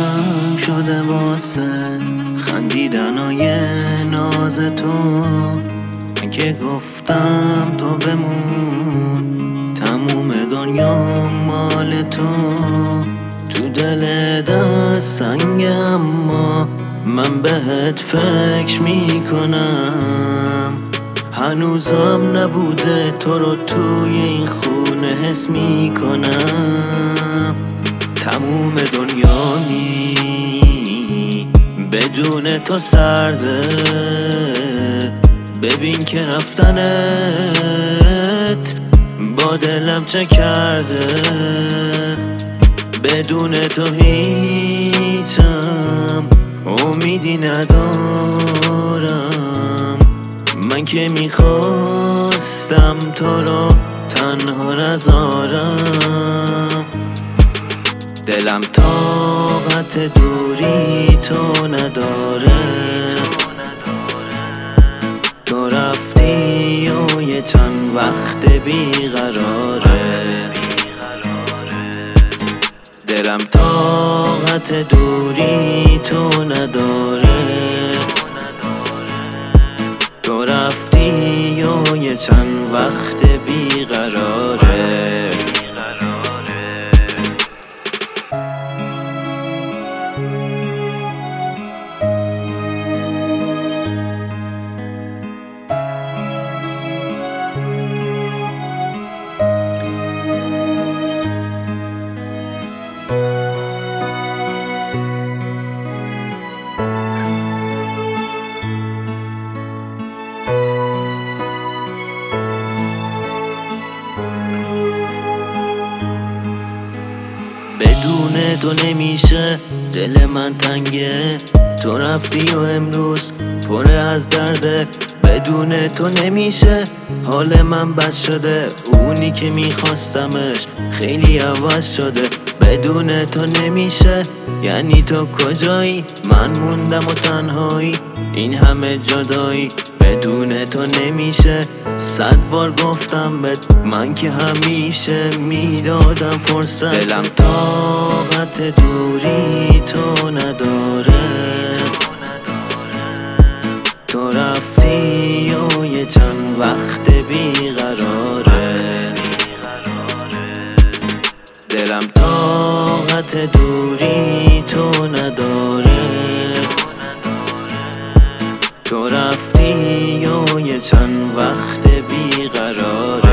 تنگ شده واسه خندیدنای ناز تو. من که گفتم تو بمون، تموم دنیا مال تو. تو دل دست سنگ اما من بهت فکر میکنم. هنوزم نبوده تو رو توی این خونه حس میکنم. تموم دنیا بدون تو سرده. ببین که رفتنت با دلم چه کرده. بدون تو هیچم امیدی ندارم. من که میخواستم تو رو تنها نذارم. دلم طاقت دوری تو نداره. تو رفتی و یه چند وقت بیقراره. دلم طاقت دوری تو نداره. تو رفتی و یه چند وقت بیقراره. بدون تو نمیشه دل من تنگه. تو رفتی و امروز پر از درده. بدون تو نمیشه حال من بد شده. اونی که میخواستمش خیلی عوض شده. بدون تو نمیشه یعنی تو کجایی؟ من موندم و تنهایی این همه جدایی. بدون تو نمیشه 100 بار گفتم بهت من که همیشه میدادم فرصت. دلم طاقت دوری تو نداره. تو رفتی و یه چند وقت بیقراره. دلم طاقت دوری تو نداره. تو رفتی و یه چند وقت بیقراره.